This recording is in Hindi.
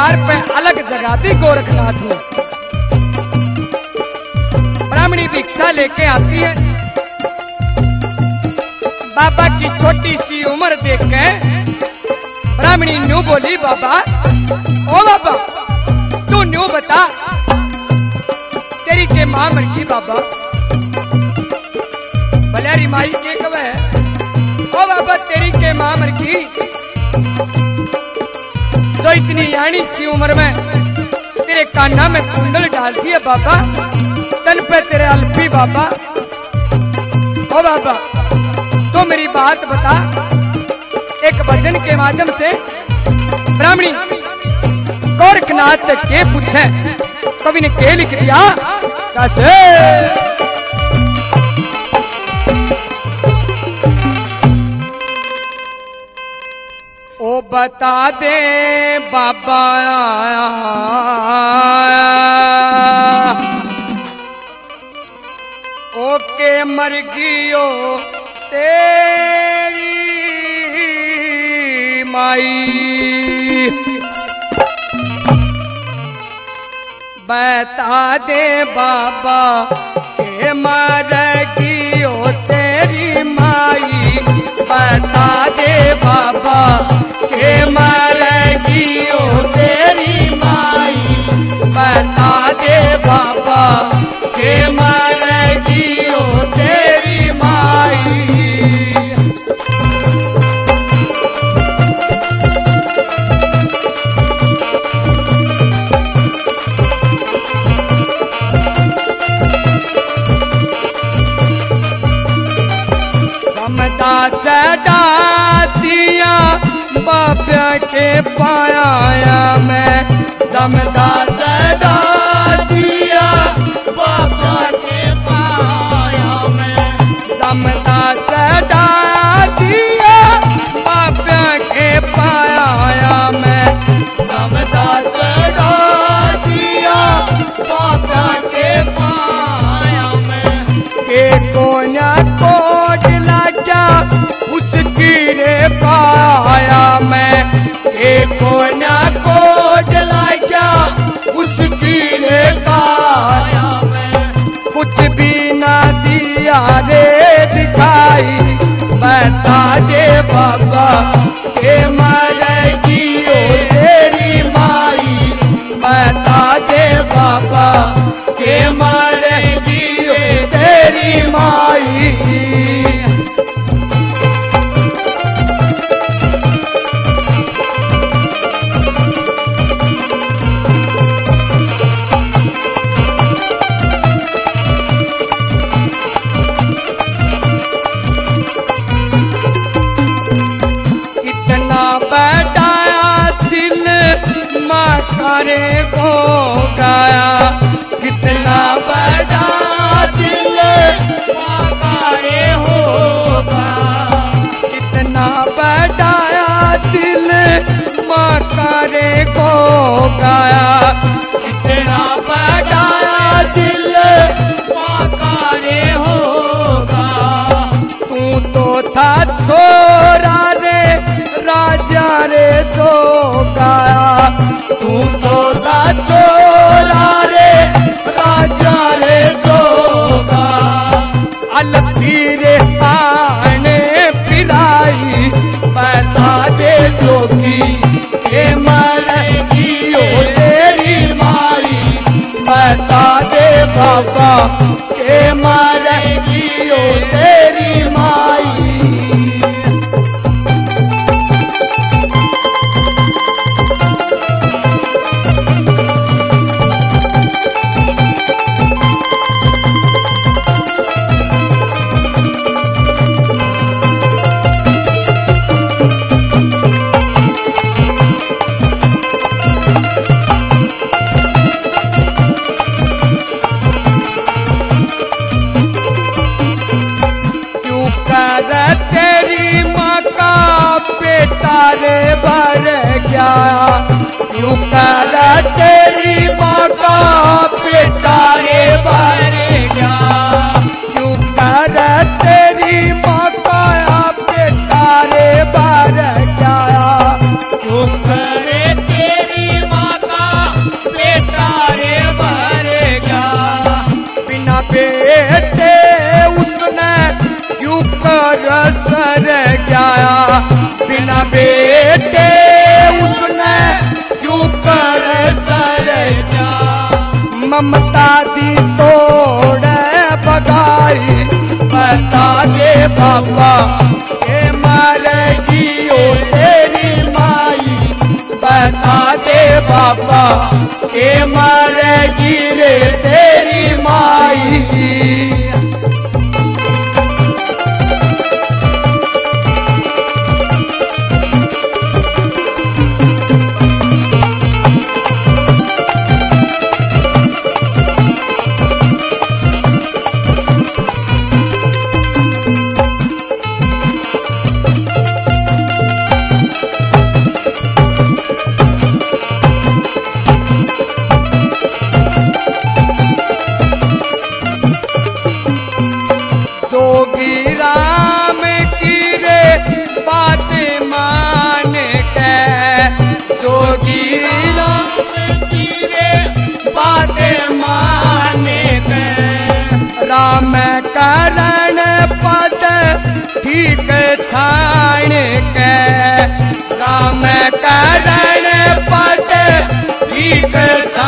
द्वार पे अलग जगाती गोरखनाथ हूँ। ब्राह्मणी भिक्षा लेके आती है। बाबा की छोटी सी उम्र देख के ब्राह्मणी न्यू बोली, बाबा ओ बाबा तू न्यू बता तेरी के मां मर गई। बाबा बलियारी माई के कब है? ओ बाबा तेरी के मां मर गई तो इतनी यानी सी उम्र में तेरे कान्हा में कुंडल डाल दिया बाबा, तन पे तेरे अल्पी बाबा। ओ बाबा तो मेरी बात बता। एक भजन के माध्यम से ब्राह्मणी गोरखनाथ के पूछे, कवि ने के लिख दिया कैसे? ओ बता दे बाबा ओ के मर गियो तेरी माई, बता दे बाबा के मर गियो तेरी माई, बता दे बाबा के मर गियो तेरी माई, बता दे बाबा के मर गियो तेरी माई। समदा चढ़ा दिया बाबा के पाया में, समदा चढ़ा दिया बाबा के पाया में, समदा चढ़ा दिया बाबा के पाया में, समदा चढ़ा दिया बाबा के पाया में। के कोना कोट लगा उसकी रे पाया में, के कोना कोट लगा उसकी रे पाया में। कुछ भी ना दिया रे दिखाई, बता दे बाबा के मर गियो तेरी माई, बता दे बाबा के मर गियो तेरी माई। मारे को गाया, कितना बड़ा दिल मारे होगा, कितना बड़ा दिल मारे को गाया, कितना बड़ा दिल मारे होगा। तू तो था छोरा रे राजा रे जो गाया, तू तो था छोरा रे राजा रे जोगा, अलपीरे आने पिराई, बता दे जोगी के मर गियो तेरी माई, बता दे बाबा के मर गियो तेरी माई। ममता दी तोड़ बगाई बता दे बाबा के मरेगी ओ तेरी माई बता दे बाबा के मरेगी रे तेरी माई जोगी राम की रे बात मान के जोगी राम की रे बात मान के राम करण पद ठीक छाण के राम करण पद ठीक